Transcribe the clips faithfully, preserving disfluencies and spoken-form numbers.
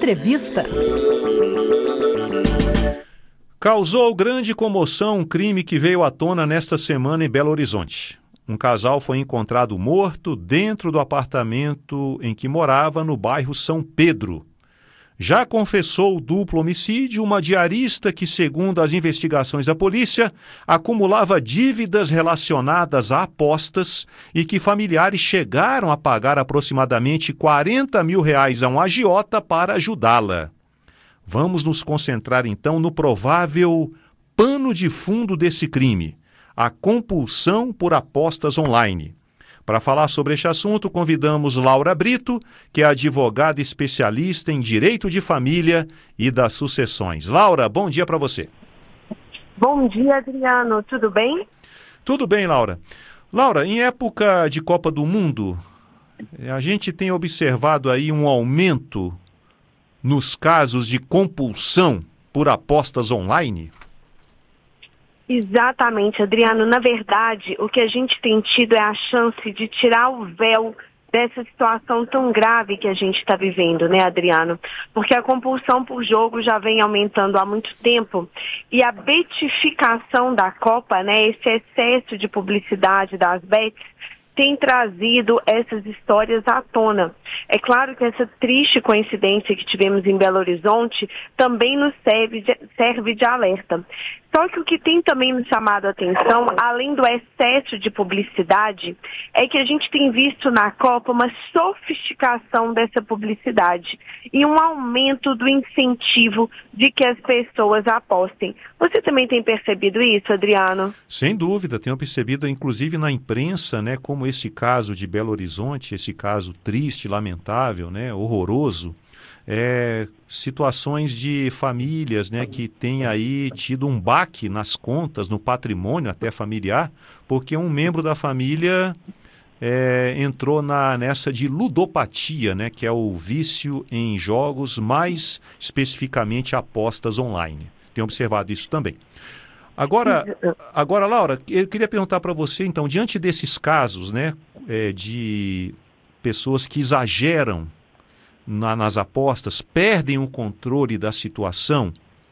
Entrevista. Causou grande comoção um crime que veio à tona nesta semana em Belo Horizonte. Um casal foi encontrado morto dentro do apartamento em que morava no bairro São Pedro. Já confessou o duplo homicídio uma diarista que, segundo as investigações da polícia, acumulava dívidas relacionadas a apostas e que familiares chegaram a pagar aproximadamente quarenta mil reais a um agiota para ajudá-la. Vamos nos concentrar então no provável pano de fundo desse crime, a compulsão por apostas online. Para falar sobre este assunto, convidamos Laura Brito, que é advogada especialista em direito de família e das sucessões. Laura, bom dia para você. Bom dia, Adriano. Tudo bem? Tudo bem, Laura. Laura, em época de Copa do Mundo, a gente tem observado aí um aumento nos casos de compulsão por apostas online? Exatamente, Adriano. Na verdade, o que a gente tem tido é a chance de tirar o véu dessa situação tão grave que a gente está vivendo, né, Adriano? Porque a compulsão por jogo já vem aumentando há muito tempo e a betificação da Copa, né, esse excesso de publicidade das bets, tem trazido essas histórias à tona. É claro que essa triste coincidência que tivemos em Belo Horizonte também nos serve de, serve de alerta. Só que o que tem também nos chamado a atenção, além do excesso de publicidade, é que a gente tem visto na Copa uma sofisticação dessa publicidade e um aumento do incentivo de que as pessoas apostem. Você também tem percebido isso, Adriano? Sem dúvida, tenho percebido, inclusive na imprensa, né, como esse caso de Belo Horizonte, esse caso triste, lamentável, né, horroroso, É, situações de famílias, né, que têm aí tido um baque nas contas, no patrimônio até familiar, porque um membro da família é, entrou na, nessa de ludopatia, né, que é o vício em jogos, mais especificamente apostas online. Tenho observado isso também. Agora, agora Laura, eu queria perguntar para você, então, diante desses casos, né, é, de pessoas que exageram Na, nas apostas, perdem o controle da situação,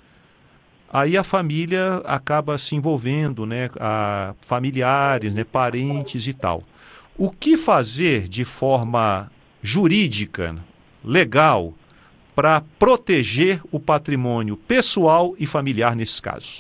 aí a família acaba se envolvendo, né, a familiares, né, parentes e tal. O que fazer de forma jurídica, legal, para proteger o patrimônio pessoal e familiar nesses casos?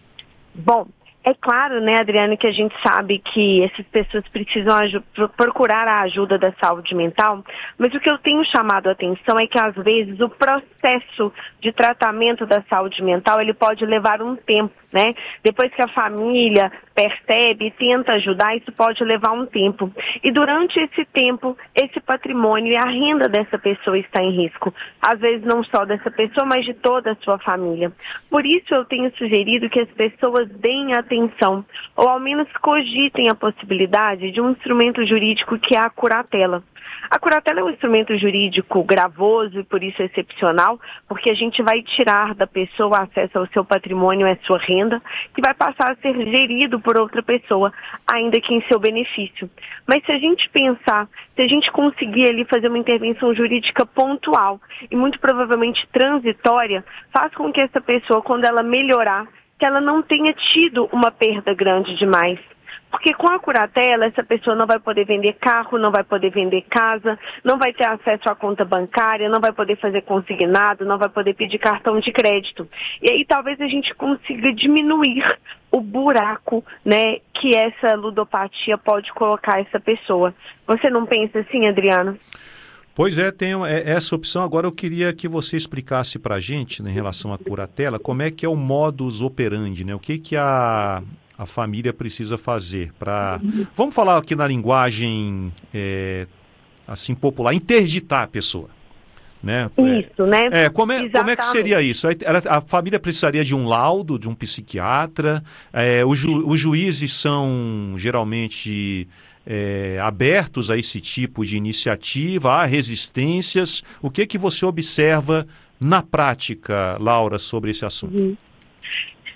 Bom, é claro, né, Adriano, que a gente sabe que essas pessoas precisam procurar a ajuda da saúde mental, mas o que eu tenho chamado a atenção é que, às vezes, o processo de tratamento da saúde mental, ele pode levar um tempo, né? Depois que a família percebe e tenta ajudar, isso pode levar um tempo. E durante esse tempo, esse patrimônio e a renda dessa pessoa está em risco. Às vezes não só dessa pessoa, mas de toda a sua família. Por isso eu tenho sugerido que as pessoas deem atenção, ou ao menos cogitem a possibilidade de um instrumento jurídico que é a curatela. A curatela é um instrumento jurídico gravoso e por isso excepcional, porque a gente vai tirar da pessoa acesso ao seu patrimônio e à sua renda, que vai passar a ser gerido por outra pessoa, ainda que em seu benefício. Mas se a gente pensar, se a gente conseguir ali fazer uma intervenção jurídica pontual e muito provavelmente transitória, faz com que essa pessoa, quando ela melhorar, que ela não tenha tido uma perda grande demais. Porque com a curatela, essa pessoa não vai poder vender carro, não vai poder vender casa, não vai ter acesso à conta bancária, não vai poder fazer consignado, não vai poder pedir cartão de crédito. E aí talvez a gente consiga diminuir o buraco, né, que essa ludopatia pode colocar essa pessoa. Você não pensa assim, Adriano? Pois é, tem essa opção. Agora eu queria que você explicasse para a gente, né, em relação à curatela, como é que é o modus operandi, né? O que, que a... a família precisa fazer para, vamos falar aqui na linguagem é, assim popular, interditar a pessoa, né? Isso, né? É, como, é, como é que seria isso? A, a família precisaria de um laudo, de um psiquiatra, é, os, ju, os juízes são geralmente é, abertos a esse tipo de iniciativa, há resistências. O que que você observa na prática, Laura, sobre esse assunto? Uhum.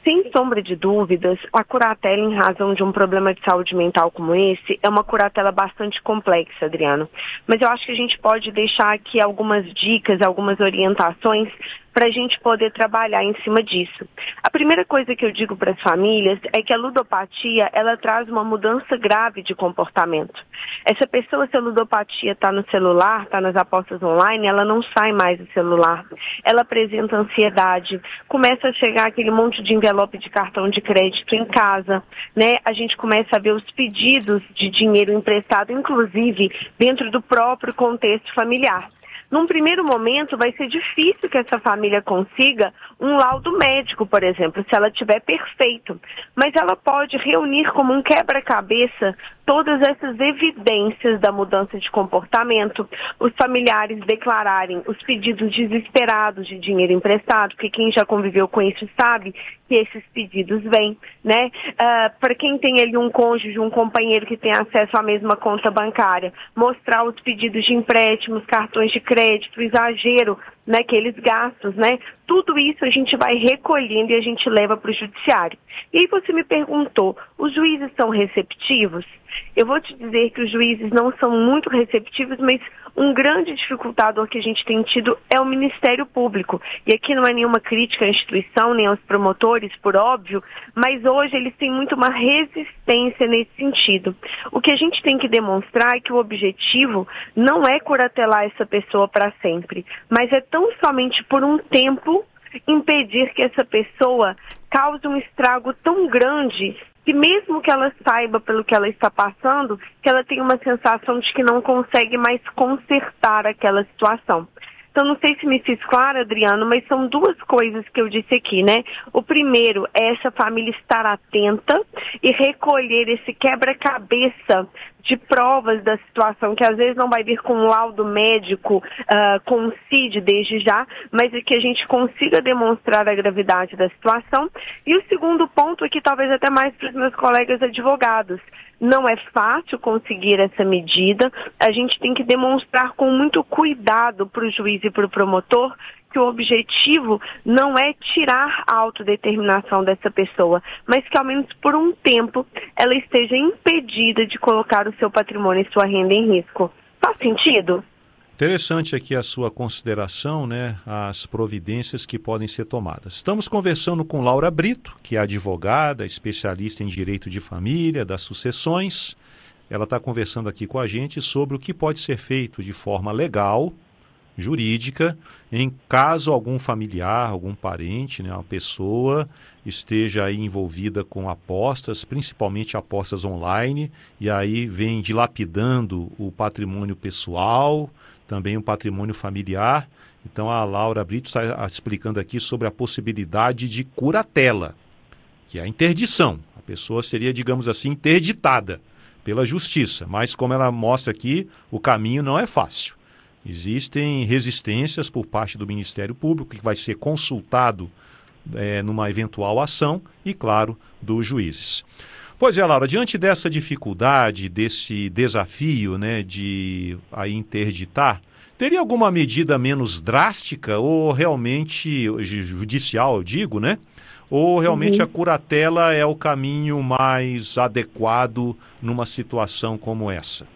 Sem sombra de dúvidas, a curatela em razão de um problema de saúde mental como esse é uma curatela bastante complexa, Adriano. Mas eu acho que a gente pode deixar aqui algumas dicas, algumas orientações para a gente poder trabalhar em cima disso. A primeira coisa que eu digo para as famílias é que a ludopatia, ela traz uma mudança grave de comportamento. Essa pessoa, se a ludopatia está no celular, está nas apostas online, ela não sai mais do celular. Ela apresenta ansiedade, começa a chegar aquele monte de envelope de cartão de crédito em casa, né? A gente começa a ver os pedidos de dinheiro emprestado, inclusive dentro do próprio contexto familiar. Num primeiro momento, vai ser difícil que essa família consiga um laudo médico, por exemplo, se ela tiver perfeito. Mas ela pode reunir como um quebra-cabeça todas essas evidências da mudança de comportamento, os familiares declararem os pedidos desesperados de dinheiro emprestado, porque quem já conviveu com isso sabe que esses pedidos vêm, né? Uh, para quem tem ali um cônjuge, um companheiro que tem acesso à mesma conta bancária, mostrar os pedidos de empréstimos, cartões de crédito, exagero naqueles gastos, né? Tudo isso a gente vai recolhendo e a gente leva para o judiciário. E aí você me perguntou, os juízes são receptivos? Eu vou te dizer que os juízes não são muito receptivos, mas um grande dificultador que a gente tem tido é o Ministério Público. E aqui não é nenhuma crítica à instituição, nem aos promotores, por óbvio, mas hoje eles têm muito uma resistência nesse sentido. O que a gente tem que demonstrar é que o objetivo não é curatelar essa pessoa para sempre, mas é tão somente por um tempo impedir que essa pessoa cause um estrago tão grande que mesmo que ela saiba pelo que ela está passando, que ela tenha uma sensação de que não consegue mais consertar aquela situação. Então, não sei se me fiz claro, Adriano, mas são duas coisas que eu disse aqui, né? O primeiro é essa família estar atenta e recolher esse quebra-cabeça de provas da situação, que às vezes não vai vir com um laudo médico, uh, com o C I D desde já, mas é que a gente consiga demonstrar a gravidade da situação. E o segundo ponto aqui, talvez até mais para os meus colegas advogados, não é fácil conseguir essa medida, a gente tem que demonstrar com muito cuidado para o juiz e para o promotor que o objetivo não é tirar a autodeterminação dessa pessoa, mas que ao menos por um tempo ela esteja impedida de colocar o seu patrimônio e sua renda em risco. Faz sentido? Interessante aqui a sua consideração, né, as providências que podem ser tomadas. Estamos conversando com Laura Brito, que é advogada, especialista em direito de família, das sucessões. Ela está conversando aqui com a gente sobre o que pode ser feito de forma legal, jurídica, em caso algum familiar, algum parente, né, uma pessoa esteja aí envolvida com apostas, principalmente apostas online, e aí vem dilapidando o patrimônio pessoal, também o patrimônio familiar. Então a Laura Brito está explicando aqui sobre a possibilidade de curatela, que é a interdição. A pessoa seria, digamos assim, interditada pela justiça, mas como ela mostra aqui, o caminho não é fácil. Existem resistências por parte do Ministério Público, que vai ser consultado é, numa eventual ação, e, claro, dos juízes. Pois é, Laura, diante dessa dificuldade, desse desafio, né, de aí interditar, teria alguma medida menos drástica ou realmente judicial, eu digo, né? Ou realmente uhum. a curatela é o caminho mais adequado numa situação como essa?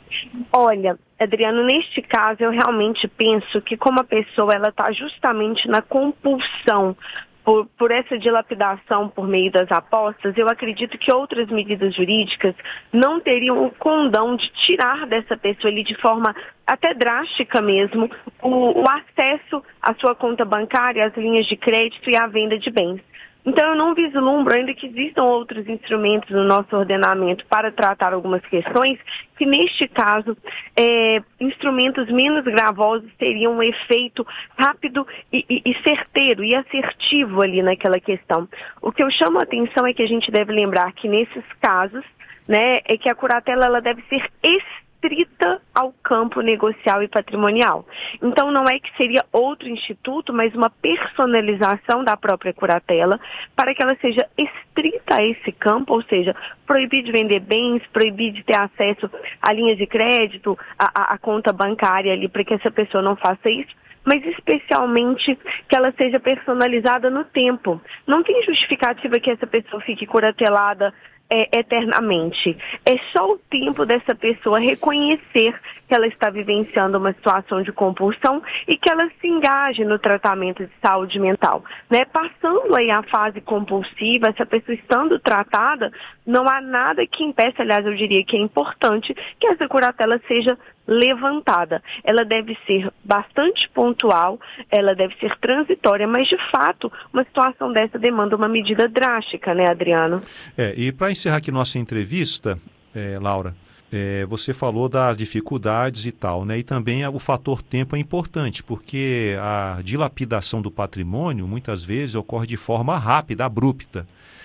Olha, Adriano, neste caso eu realmente penso que como a pessoa ela está justamente na compulsão por, por essa dilapidação por meio das apostas, eu acredito que outras medidas jurídicas não teriam o condão de tirar dessa pessoa ali de forma até drástica mesmo o, o acesso à sua conta bancária, às linhas de crédito e à venda de bens. Então, eu não vislumbro, ainda que existam outros instrumentos no nosso ordenamento para tratar algumas questões, que neste caso, é, instrumentos menos gravosos teriam um efeito rápido e, e, e certeiro e assertivo ali naquela questão. O que eu chamo a atenção é que a gente deve lembrar que nesses casos, né, é que a curatela ela deve ser restrita ao campo negocial e patrimonial. Então, não é que seria outro instituto, mas uma personalização da própria curatela para que ela seja estrita a esse campo, ou seja, proibir de vender bens, proibir de ter acesso a linhas de crédito, a, a, a conta bancária ali, para que essa pessoa não faça isso, mas especialmente que ela seja personalizada no tempo. Não tem justificativa que essa pessoa fique curatelada É, eternamente. É só o tempo dessa pessoa reconhecer que ela está vivenciando uma situação de compulsão e que ela se engaje no tratamento de saúde mental, né? Passando aí a fase compulsiva, essa pessoa estando tratada, não há nada que impeça, aliás, eu diria que é importante que essa curatela seja levantada. Ela deve ser bastante pontual, ela deve ser transitória, mas de fato uma situação dessa demanda uma medida drástica, né, Adriano? É, e para encerrar aqui nossa entrevista, é, Laura, é, você falou das dificuldades e tal, né? E também o fator tempo é importante, porque a dilapidação do patrimônio muitas vezes ocorre de forma rápida, abrupta.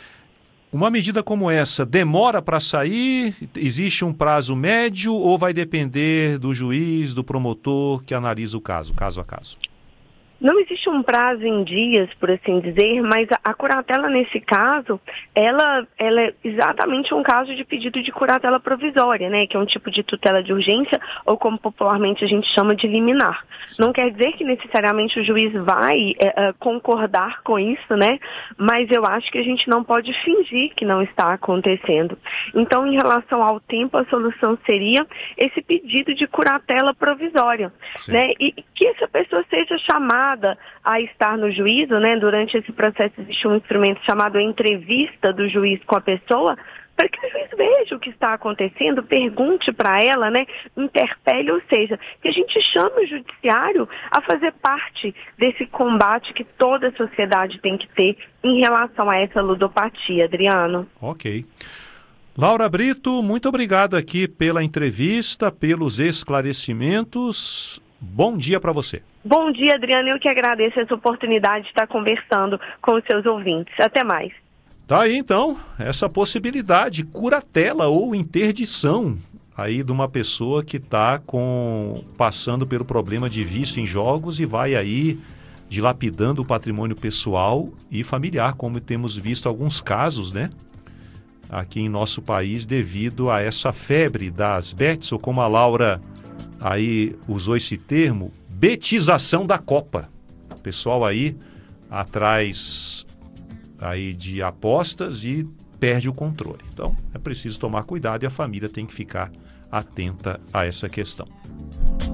Uma medida como essa demora para sair? Existe um prazo médio ou vai depender do juiz, do promotor que analisa o caso, caso a caso? Não existe um prazo em dias, por assim dizer, mas a, a curatela nesse caso, ela, ela é exatamente um caso de pedido de curatela provisória, né? Que é um tipo de tutela de urgência, ou como popularmente a gente chama de liminar. Não quer dizer que necessariamente o juiz vai é, é, concordar com isso, né? Mas eu acho que a gente não pode fingir que não está acontecendo. Então, em relação ao tempo, a solução seria esse pedido de curatela provisória, né? E que essa pessoa seja chamada a estar no juízo, né? Durante esse processo existe um instrumento chamado entrevista do juiz com a pessoa, para que o juiz veja o que está acontecendo, pergunte para ela, né? Interpele, ou seja, que a gente chame o judiciário a fazer parte desse combate que toda a sociedade tem que ter em relação a essa ludopatia, Adriano. Ok. Laura Brito, muito obrigado aqui pela entrevista, pelos esclarecimentos. Bom dia para você. Bom dia, Adriano. Eu que agradeço essa oportunidade de estar conversando com os seus ouvintes. Até mais. Tá aí, então, essa possibilidade, curatela ou interdição aí de uma pessoa que está com, passando pelo problema de vício em jogos e vai aí dilapidando o patrimônio pessoal e familiar, como temos visto alguns casos, né? Aqui em nosso país, devido a essa febre das bets, ou como a Laura aí usou esse termo, betização da Copa. O pessoal aí atrás aí de apostas e perde o controle. Então, é preciso tomar cuidado e a família tem que ficar atenta a essa questão.